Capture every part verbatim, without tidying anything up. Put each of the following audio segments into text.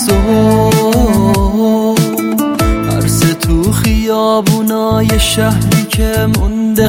صبح، عرض تو خیابونای شهری که مونده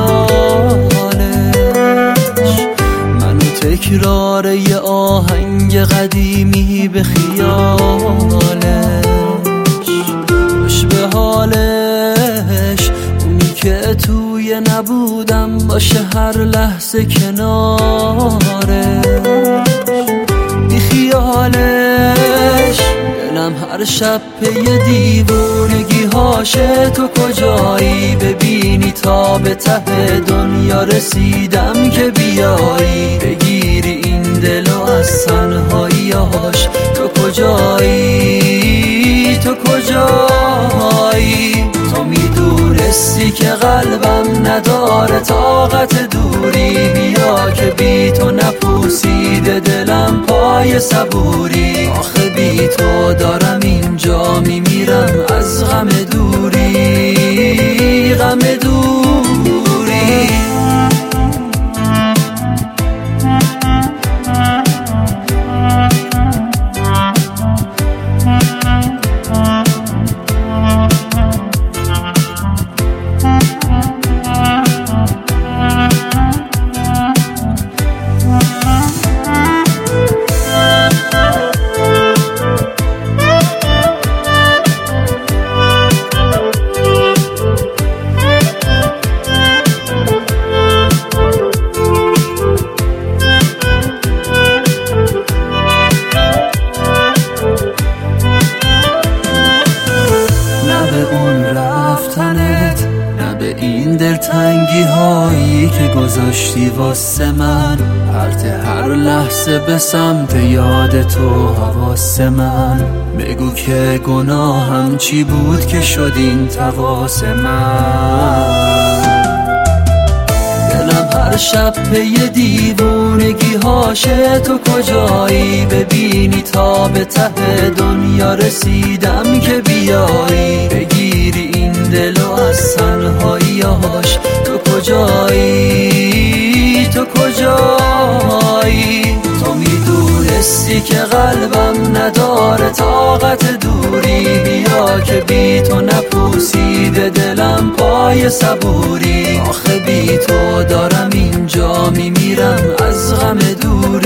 خیالش، منو تکرار یه آهنگ قدیمی به خیالش. خوش به حالش اونی که توی نبودم باشه هر لحظه کنارش، بی خیالش دلم هر شب پی دیوونگی هاشه. تو کجایی ببینی تا به ته دنیا رسیدم که بیایی بگیری این دلو از تنهاییاش. تو کجایی تو کجایی تو میدونستی که قلبم نداره طاقت دوری، بیا که بی تو نپوسیده دلم پای صبوری. آخه بی تو دارم اینجا میمیرم از غم دوری، غم دوری. نه به این دلتنگی هایی که گذاشتی واسه من، پرت هر لحظه به سمت یاد تو حواس من. بگو که گناهم چی بود که شد این تواس من. دلم هر شب پی دیوونگی هاشه. تو کجایی ببینی تا به ته دنیا رسیدم که بیایی بگیری این دلو از تنهاییاش. تو کجایی تو کجایی تو میدونستی که قلبم نداره طاقت دوری، بیا که بی تو نپوسیده دلم پای صبوری. آخه بی تو دارم اینجا میمیرم از غم دوری.